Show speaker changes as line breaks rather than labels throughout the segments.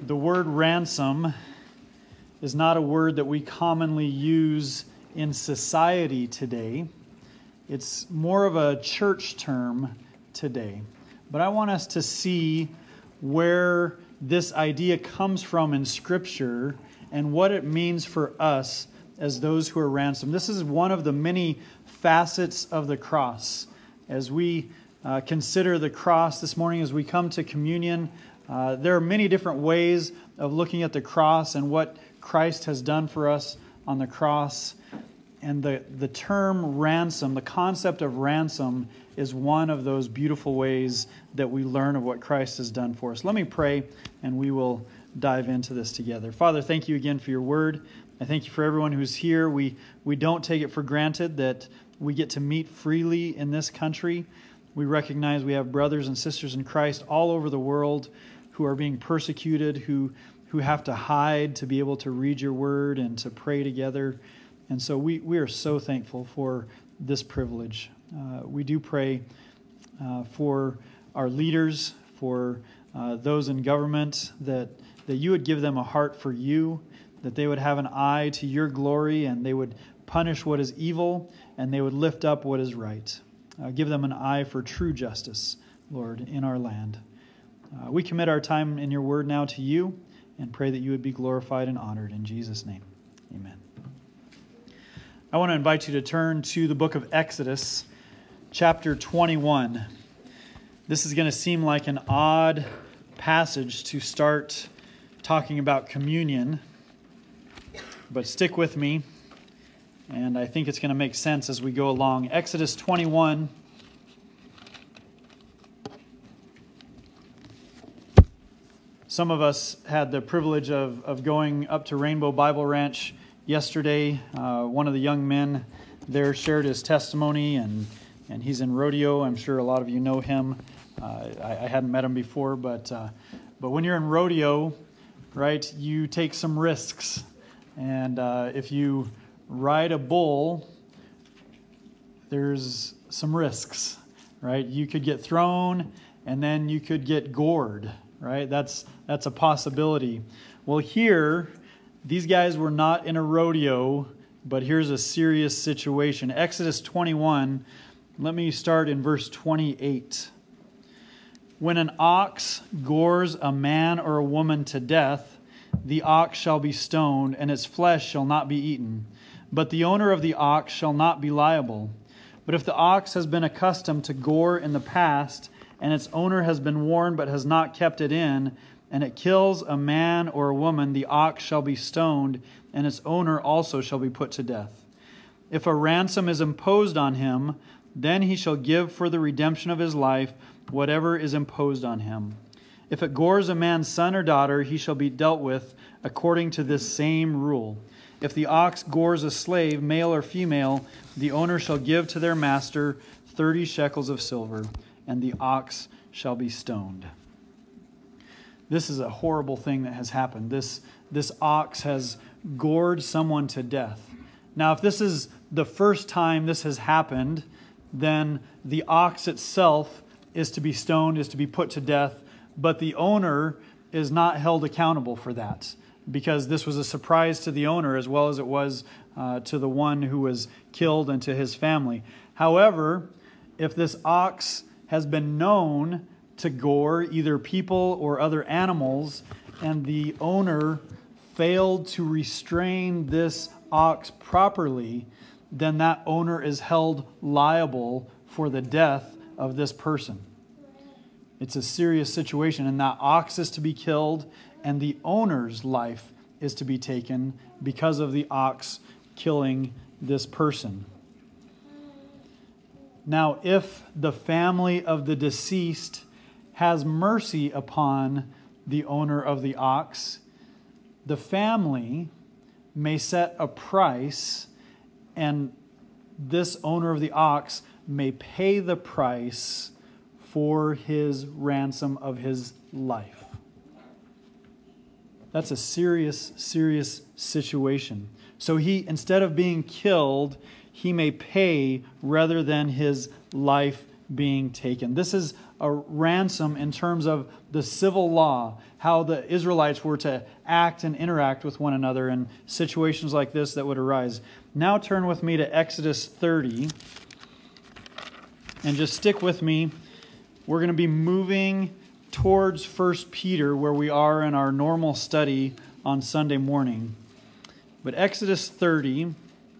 The word ransom is not a word that we commonly use in society today. It's more of a church term today. But I want us to see where this idea comes from in Scripture and what it means for us as those who are ransomed. This is one of the many facets of the cross. As we consider the cross this morning, as we come to communion, there are many different ways of looking at the cross and what Christ has done for us on the cross. And the term ransom, the concept of ransom, is one of those beautiful ways that we learn of what Christ has done for us. Let me pray, and we will dive into this together. Father, thank you again for your word. I thank you for everyone who's here. We don't take it for granted that we get to meet freely in this country. We recognize we have brothers and sisters in Christ all over the world who are being persecuted, who have to hide to be able to read your word and to pray together. And so we are so thankful for this privilege. We do pray for our leaders, for those in government, that you would give them a heart for you, that they would have an eye to your glory, and they would punish what is evil, and they would lift up what is right. Give them an eye for true justice, Lord, in our land. We commit our time in your word now to you and pray that you would be glorified and honored. In Jesus' name, amen. I want to invite you to turn to the book of Exodus, chapter 21. This is going to seem like an odd passage to start talking about communion, but stick with me, and I think it's going to make sense as we go along. Exodus 21. Some of us had the privilege of going up to Rainbow Bible Ranch yesterday. One of the young men there shared his testimony, and he's in rodeo. I'm sure a lot of you know him. I hadn't met him before, but when you're in rodeo, right, you take some risks. And if you ride a bull, there's some risks, right? You could get thrown, and then you could get gored, right? That's a possibility. Well, here, these guys were not in a rodeo, but here's a serious situation. Exodus 21, let me start in verse 28. When an ox gores a man or a woman to death, the ox shall be stoned, and its flesh shall not be eaten. But the owner of the ox shall not be liable. But if the ox has been accustomed to gore in the past, and its owner has been warned but has not kept it in, and it kills a man or a woman, the ox shall be stoned, and its owner also shall be put to death. If a ransom is imposed on him, then he shall give for the redemption of his life whatever is imposed on him. If it gores a man's son or daughter, he shall be dealt with according to this same rule. If the ox gores a slave, male or female, the owner shall give to their master 30 shekels of silver, and the ox shall be stoned. This is a horrible thing that has happened. This ox has gored someone to death. Now, if this is the first time this has happened, then the ox itself is to be stoned, is to be put to death, but the owner is not held accountable for that, because this was a surprise to the owner as well as it was to the one who was killed and to his family. However, if this ox has been known to gore either people or other animals, and the owner failed to restrain this ox properly, then that owner is held liable for the death of this person. It's a serious situation, and that ox is to be killed, and the owner's life is to be taken because of the ox killing this person. Now, if the family of the deceased has mercy upon the owner of the ox, the family may set a price, and this owner of the ox may pay the price for his ransom of his life. That's a serious, serious situation. So he, instead of being killed, he may pay rather than his life being taken. This is a ransom in terms of the civil law, how the Israelites were to act and interact with one another in situations like this that would arise. Now turn with me to Exodus 30, and just stick with me. We're going to be moving towards 1 Peter, where we are in our normal study on Sunday morning. But Exodus 30,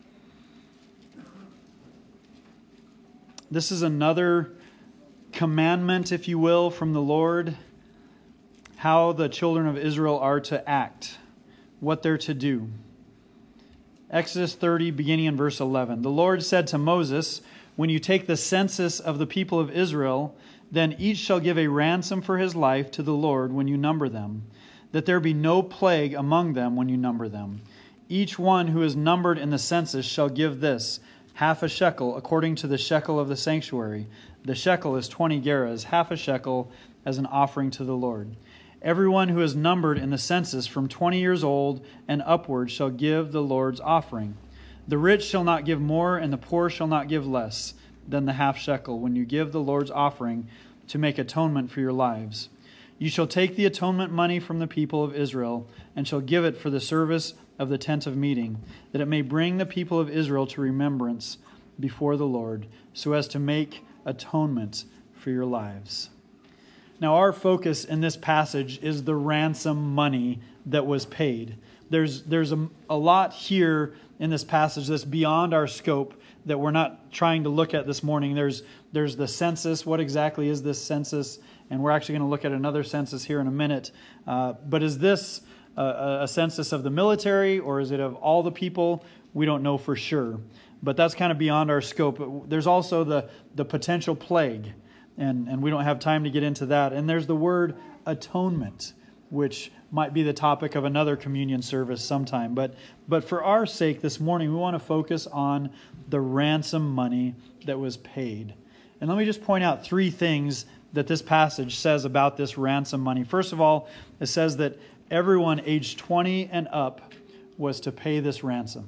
this is another commandment, if you will, from the Lord, how the children of Israel are to act, what they're to do. Exodus 30, beginning in verse 11. The Lord said to Moses, "When you take the census of the people of Israel, then each shall give a ransom for his life to the Lord when you number them, that there be no plague among them when you number them. Each one who is numbered in the census shall give this, half a shekel, according to the shekel of the sanctuary. The shekel is 20 gerahs, half a shekel as an offering to the Lord. Everyone who is numbered in the census from 20 years old and upward shall give the Lord's offering. The rich shall not give more, and the poor shall not give less than the half shekel when you give the Lord's offering to make atonement for your lives. You shall take the atonement money from the people of Israel and shall give it for the service of the tent of meeting, that it may bring the people of Israel to remembrance before the Lord, so as to make atonement for your lives." Now, our focus in this passage is the ransom money that was paid. There's a lot here in this passage that's beyond our scope that we're not trying to look at this morning. There's the census. What exactly is this census? And we're actually going to look at another census here in a minute. But is this a census of the military, or is it of all the people? We don't know for sure. But that's kind of beyond our scope. There's also the potential plague, and we don't have time to get into that. And there's the word atonement, which might be the topic of another communion service sometime. But for our sake this morning, we want to focus on the ransom money that was paid. And let me just point out three things that this passage says about this ransom money. First of all, it says that everyone aged 20 and up was to pay this ransom.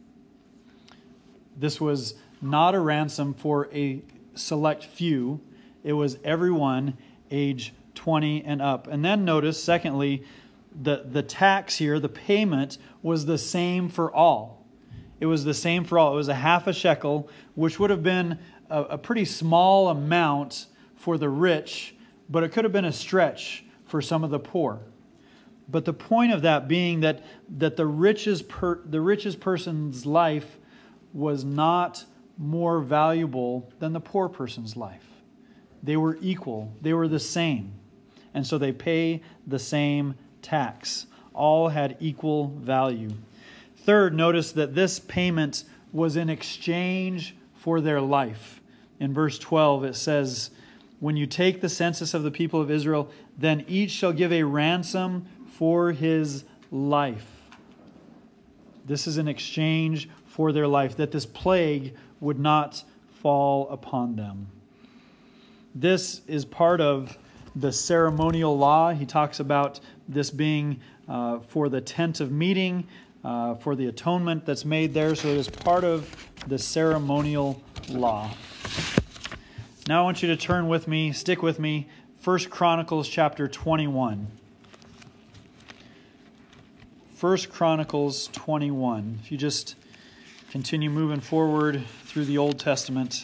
This was not a ransom for a select few. It was everyone age 20 and up. And then notice, secondly, the tax here, the payment, was the same for all. It was the same for all. It was a half a shekel, which would have been a pretty small amount for the rich, but it could have been a stretch for some of the poor. But the point of that being that the richest person's life was not more valuable than the poor person's life. They were equal. They were the same. And so they pay the same tax. All had equal value. Third, notice that this payment was in exchange for their life. In verse 12 it says, "When you take the census of the people of Israel, then each shall give a ransom for his life." This is an exchange for their life, that this plague would not fall upon them. This is part of the ceremonial law. He talks about this being for the tent of meeting, for the atonement that's made there. So it is part of the ceremonial law. Now I want you to turn with me, stick with me, 1 Chronicles chapter 21. 1 Chronicles 21. If you just continue moving forward through the Old Testament.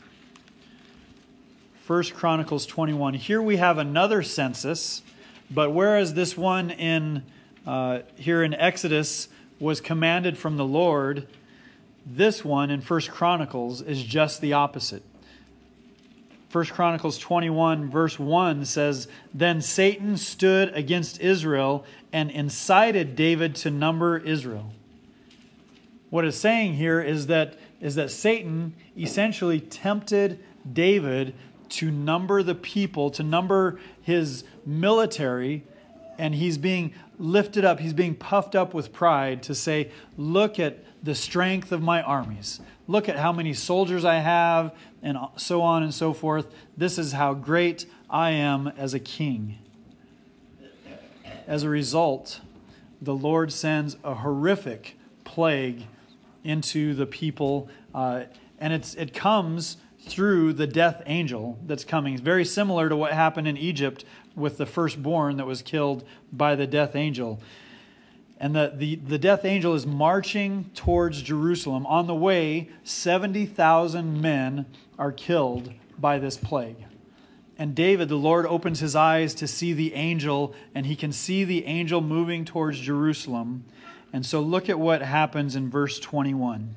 1 Chronicles 21. Here we have another census, but whereas this one here in Exodus was commanded from the Lord, this one in 1 Chronicles is just the opposite. 1 Chronicles 21 verse 1 says, "Then Satan stood against Israel and incited David to number Israel." What it's saying here is that Satan essentially tempted David to number the people, to number his military, and he's being lifted up, he's being puffed up with pride to say, "Look at the strength of my armies. Look at how many soldiers I have," and so on and so forth. "This is how great I am as a king." As a result, the Lord sends a horrific plague into the people, and it comes through the death angel that's coming. It's very similar to what happened in Egypt with the firstborn that was killed by the death angel. And the death angel is marching towards Jerusalem. On the way, 70,000 men are killed by this plague. And David, the Lord opens his eyes to see the angel, and he can see the angel moving towards Jerusalem. And so look at what happens in verse 21.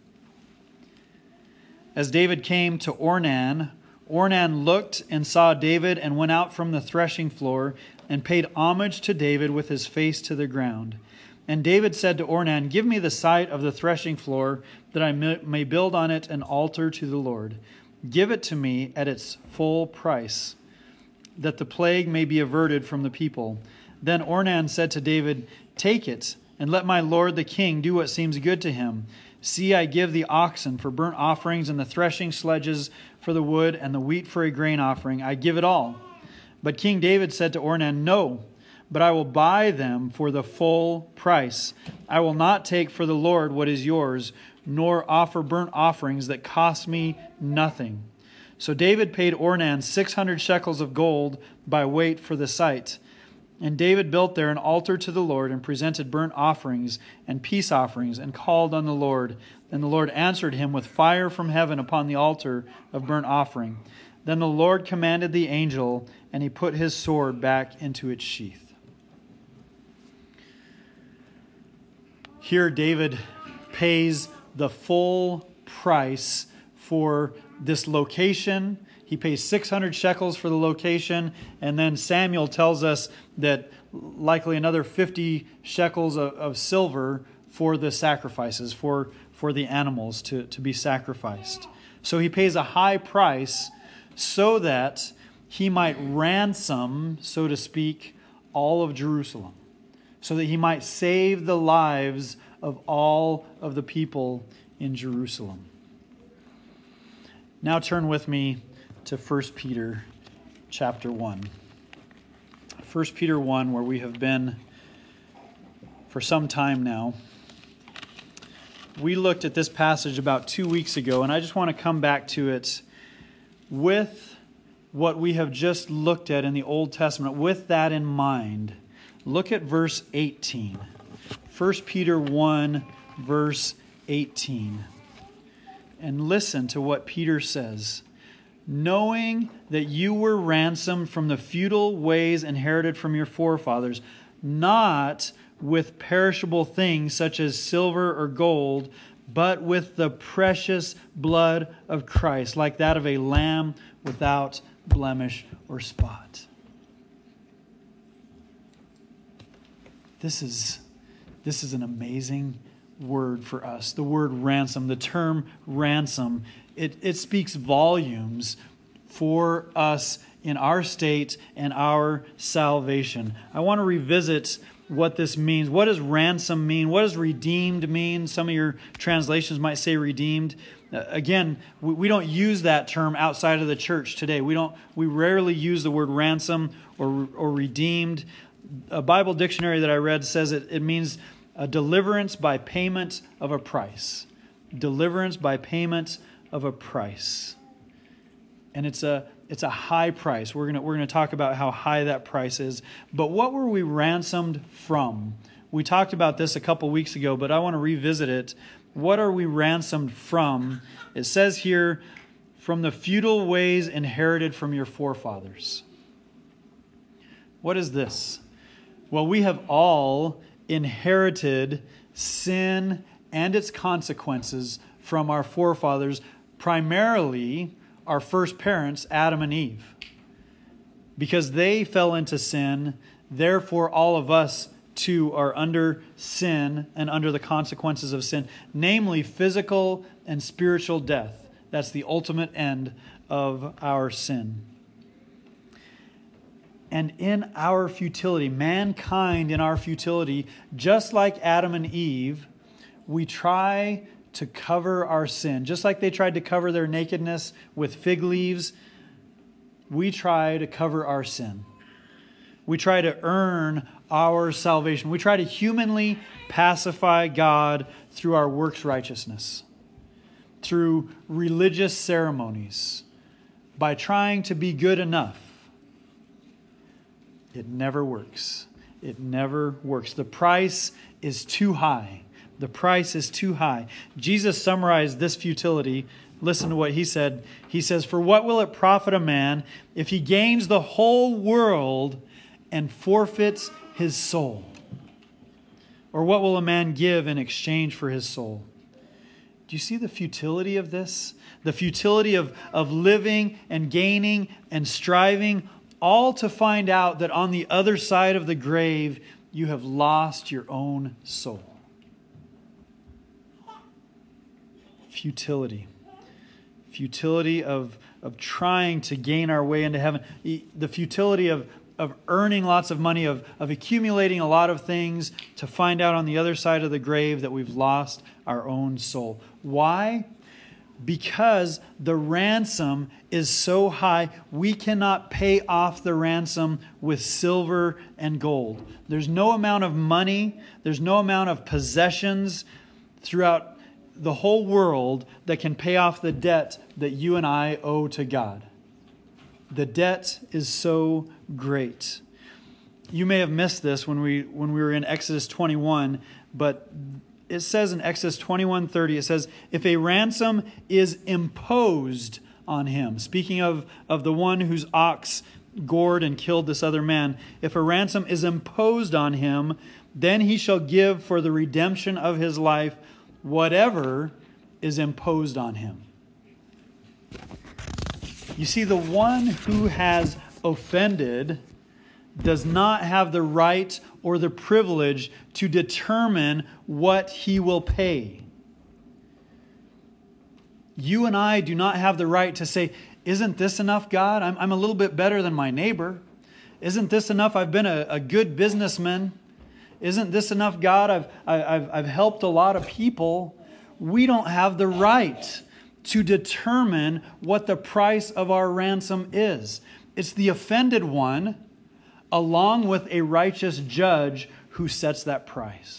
As David came to Ornan, Ornan looked and saw David and went out from the threshing floor and paid homage to David with his face to the ground. And David said to Ornan, "Give me the site of the threshing floor, that I may build on it an altar to the Lord. Give it to me at its full price, that the plague may be averted from the people." Then Ornan said to David, "Take it, and let my lord the king do what seems good to him. See, I give the oxen for burnt offerings, and the threshing sledges for the wood, and the wheat for a grain offering. I give it all." But King David said to Ornan, "No, but I will buy them for the full price. I will not take for the Lord what is yours, nor offer burnt offerings that cost me nothing." So David paid Ornan 600 shekels of gold by weight for the site. And David built there an altar to the Lord and presented burnt offerings and peace offerings and called on the Lord. And the Lord answered him with fire from heaven upon the altar of burnt offering. Then the Lord commanded the angel, and he put his sword back into its sheath. Here David pays the full price for this location. He pays 600 shekels for the location, and then Samuel tells us that likely another 50 shekels of silver for the sacrifices, for the animals to be sacrificed. So he pays a high price so that he might ransom, so to speak, all of Jerusalem, so that he might save the lives of all of the people in Jerusalem. Now turn with me to 1 Peter chapter 1. 1 Peter 1, where we have been for some time now. We looked at this passage about 2 weeks ago, and I just want to come back to it with what we have just looked at in the Old Testament. With that in mind, look at verse 18. 1 Peter 1, verse 18. And listen to what Peter says. "Knowing that you were ransomed from the futile ways inherited from your forefathers, not with perishable things such as silver or gold, but with the precious blood of Christ, like that of a lamb without blemish or spot." This is an amazing word for us. The word ransom, the term ransom, it speaks volumes for us in our state and our salvation. I want to revisit what this means. What does ransom mean? What does redeemed mean? Some of your translations might say redeemed. Again, we don't use that term outside of the church today. We rarely use the word ransom or redeemed. A Bible dictionary that I read says it means a deliverance by payment of a price. Deliverance by payment of a price. And it's a high price. We're gonna talk about how high that price is. But what were we ransomed from? We talked about this a couple weeks ago, but I want to revisit it. What are we ransomed from? It says here, from the futile ways inherited from your forefathers. What is this? Well, we have all inherited sin and its consequences from our forefathers, primarily our first parents, Adam and Eve. Because they fell into sin, therefore all of us too are under sin and under the consequences of sin, namely physical and spiritual death. That's the ultimate end of our sin. And in our futility, mankind in our futility, just like Adam and Eve, we try to cover our sin. Just like they tried to cover their nakedness with fig leaves, we try to cover our sin. We try to earn our salvation. We try to humanly pacify God through our works righteousness. through religious ceremonies, by trying to be good enough, it never works. It never works. The price is too high. The price is too high. Jesus summarized this futility. Listen to what he said. He says, "For what will it profit a man if he gains the whole world and forfeits his soul? Or what will a man give in exchange for his soul?" Do you see the futility of this? The futility of living and gaining and striving, all to find out that on the other side of the grave, you have lost your own soul. Futility. Futility of trying to gain our way into heaven. The futility of earning lots of money, of accumulating a lot of things, to find out on the other side of the grave that we've lost our own soul. Why? Because the ransom is so high, we cannot pay off the ransom with silver and gold. There's no amount of money, there's no amount of possessions throughout the whole world that can pay off the debt that you and I owe to God. The debt is so great. You may have missed this when we were in Exodus 21, but it says in Exodus 21:30, it says, "If a ransom is imposed on him," speaking of the one whose ox gored and killed this other man, "if a ransom is imposed on him, then he shall give for the redemption of his life whatever is imposed on him." You see, the one who has offended does not have the right or the privilege to determine what he will pay. You and I do not have the right to say, "Isn't this enough, God? I'm a little bit better than my neighbor. Isn't this enough? I've been a good businessman. Isn't this enough, God? I've helped a lot of people." We don't have the right to determine what the price of our ransom is. It's the offended one, along with a righteous judge, who sets that price.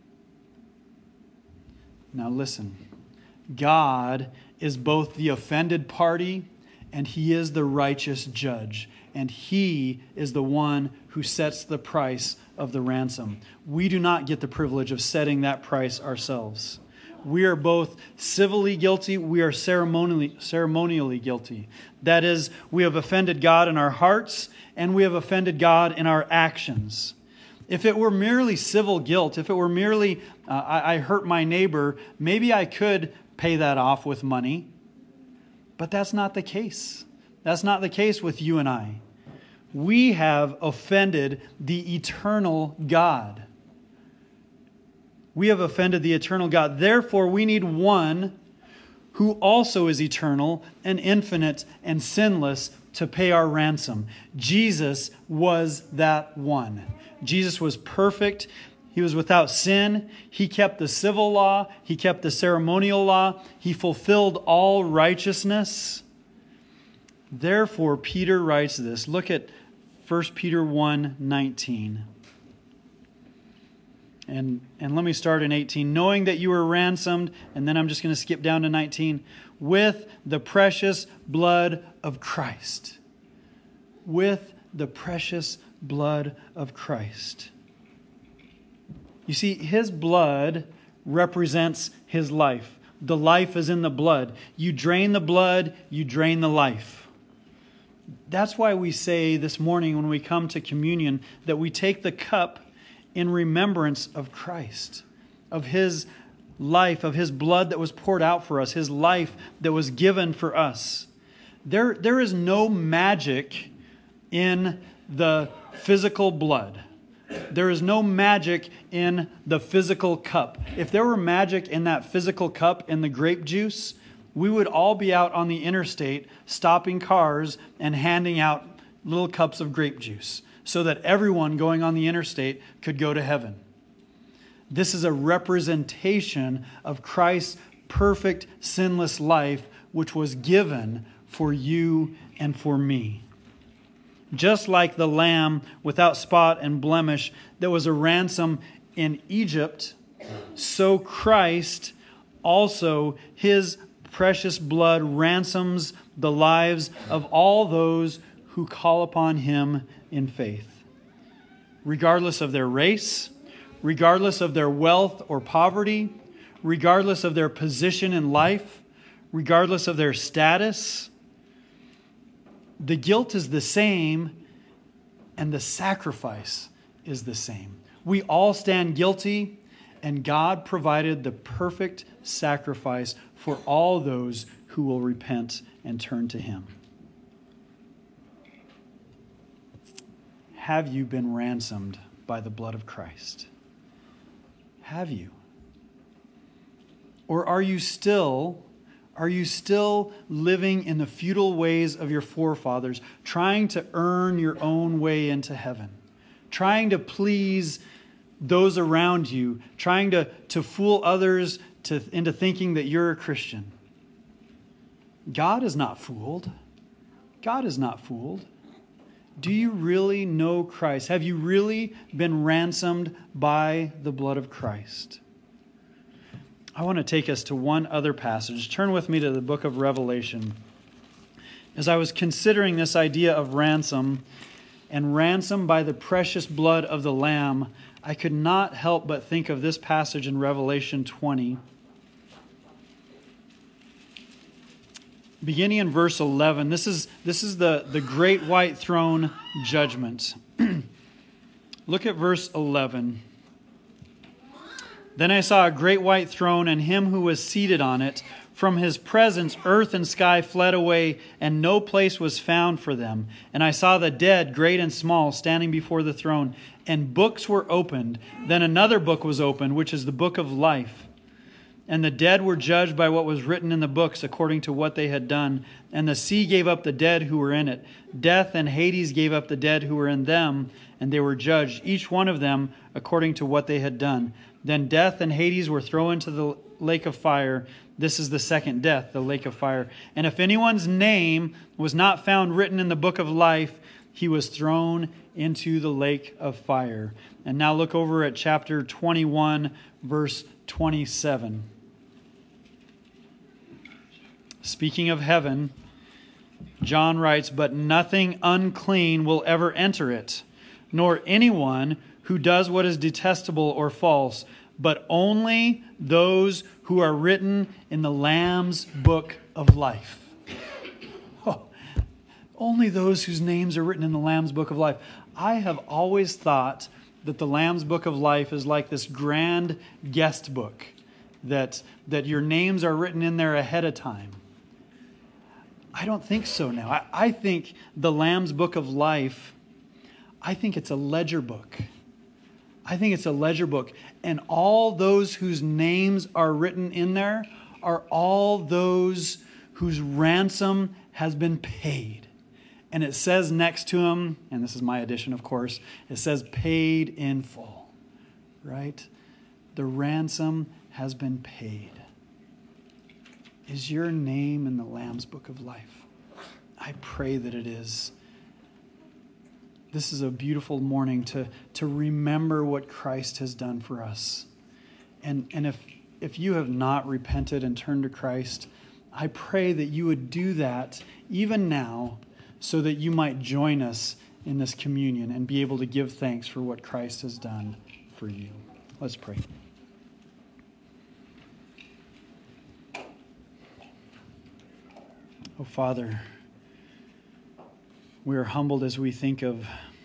Now listen, God is both the offended party and He is the righteous judge. And He is the one who sets the price of the ransom. We do not get the privilege of setting that price ourselves. We are both civilly guilty, we are ceremonially guilty. That is, we have offended God in our hearts and we have offended God in our actions. If it were merely civil guilt, if it were merely, I hurt my neighbor, maybe I could pay that off with money. But that's not the case. That's not the case with you and I. We have offended the eternal God. We have offended the eternal God. Therefore, we need one who also is eternal and infinite and sinless to pay our ransom. Jesus was that one. Jesus was perfect. He was without sin. He kept the civil law. He kept the ceremonial law. He fulfilled all righteousness. Therefore, Peter writes this. Look at 1 Peter 1:19. And let me start in 18. "Knowing that you were ransomed," and then I'm just going to skip down to 19, "with the precious blood of Christ." With the precious blood of Christ. You see, His blood represents His life. The life is in the blood. You drain the blood, you drain the life. That's why we say this morning when we come to communion that we take the cup in remembrance of Christ, of His life, of His blood that was poured out for us, His life that was given for us. There is no magic in the physical blood. There is no magic in the physical cup. If there were magic in that physical cup in the grape juice, we would all be out on the interstate stopping cars and handing out little cups of grape juice so that everyone going on the interstate could go to heaven. This is a representation of Christ's perfect, sinless life, which was given for you and for me. Just like the lamb without spot and blemish that was a ransom in Egypt, so Christ also, His precious blood ransoms the lives of all those who call upon him in faith. Regardless of their race, regardless of their wealth or poverty, regardless of their position in life, regardless of their status, the guilt is the same and the sacrifice is the same. We all stand guilty, and God provided the perfect sacrifice for all those who will repent and turn to him. Have you been ransomed by the blood of Christ? Have you? Or are you still living in the futile ways of your forefathers, trying to earn your own way into heaven, trying to please those around you, trying to fool others into thinking that you're a Christian? God is not fooled. God is not fooled. Do you really know Christ? Have you really been ransomed by the blood of Christ? I want to take us to one other passage. Turn with me to the book of Revelation. As I was considering this idea of ransom and ransom by the precious blood of the Lamb, I could not help but think of this passage in Revelation 20. Beginning in verse 11, this is the great white throne judgment. Look at verse 11. Then I saw a great white throne and him who was seated on it. From his presence, earth and sky fled away, and no place was found for them. And I saw the dead, great and small, standing before the throne, and books were opened. Then another book was opened, which is the book of life. And the dead were judged by what was written in the books according to what they had done. And the sea gave up the dead who were in it. Death and Hades gave up the dead who were in them, and they were judged, each one of them according to what they had done. Then death and Hades were thrown into the lake of fire. This is the second death, the lake of fire. And if anyone's name was not found written in the book of life, he was thrown into the lake of fire. And now look over at chapter 21, verse 27. Speaking of heaven, John writes, "But nothing unclean will ever enter it, nor anyone who does what is detestable or false, but only those who are written in the Lamb's book of life." Oh, only those whose names are written in the Lamb's book of life. I have always thought that the Lamb's book of life is like this grand guest book, that your names are written in there ahead of time. I don't think so now. I think the Lamb's book of life, I think it's a ledger book. I think it's a ledger book. And all those whose names are written in there are all those whose ransom has been paid. And it says next to them, and this is my addition, of course, it says paid in full, right? The ransom has been paid. Is your name in the Lamb's book of life? I pray that it is. This is a beautiful morning to remember what Christ has done for us. And if you have not repented and turned to Christ, I pray that you would do that even now so that you might join us in this communion and be able to give thanks for what Christ has done for you. Let's pray. Oh, Father, we are humbled as we think of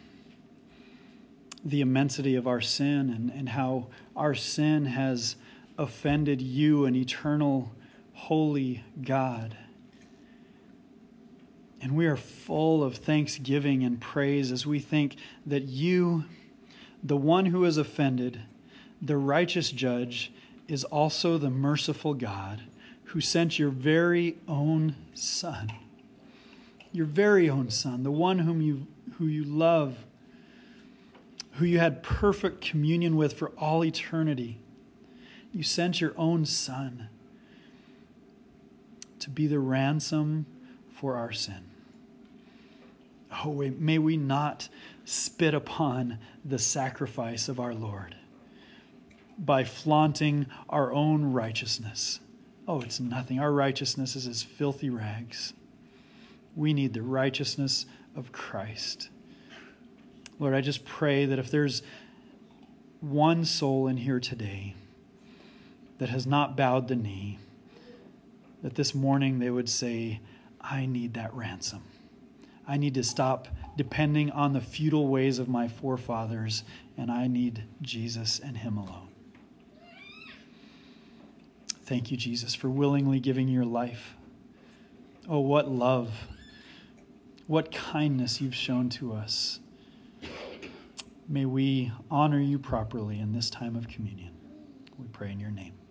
the immensity of our sin and how our sin has offended you, an eternal, holy God. And we are full of thanksgiving and praise as we think that you, the one who is offended, the righteous judge, is also the merciful God who sent your very own Son, the one who you love, who you had perfect communion with for all eternity. You sent your own Son to be the ransom for our sin. Oh, may we not spit upon the sacrifice of our Lord by flaunting our own righteousness. oh, it's nothing. Our righteousness is as filthy rags. We need the righteousness of Christ. Lord, I just pray that if there's one soul in here today that has not bowed the knee, that this morning they would say, I need that ransom. I need to stop depending on the futile ways of my forefathers, and I need Jesus and him alone. Thank you, Jesus, for willingly giving your life. Oh, what love, what kindness you've shown to us. May we honor you properly in this time of communion. We pray in your name.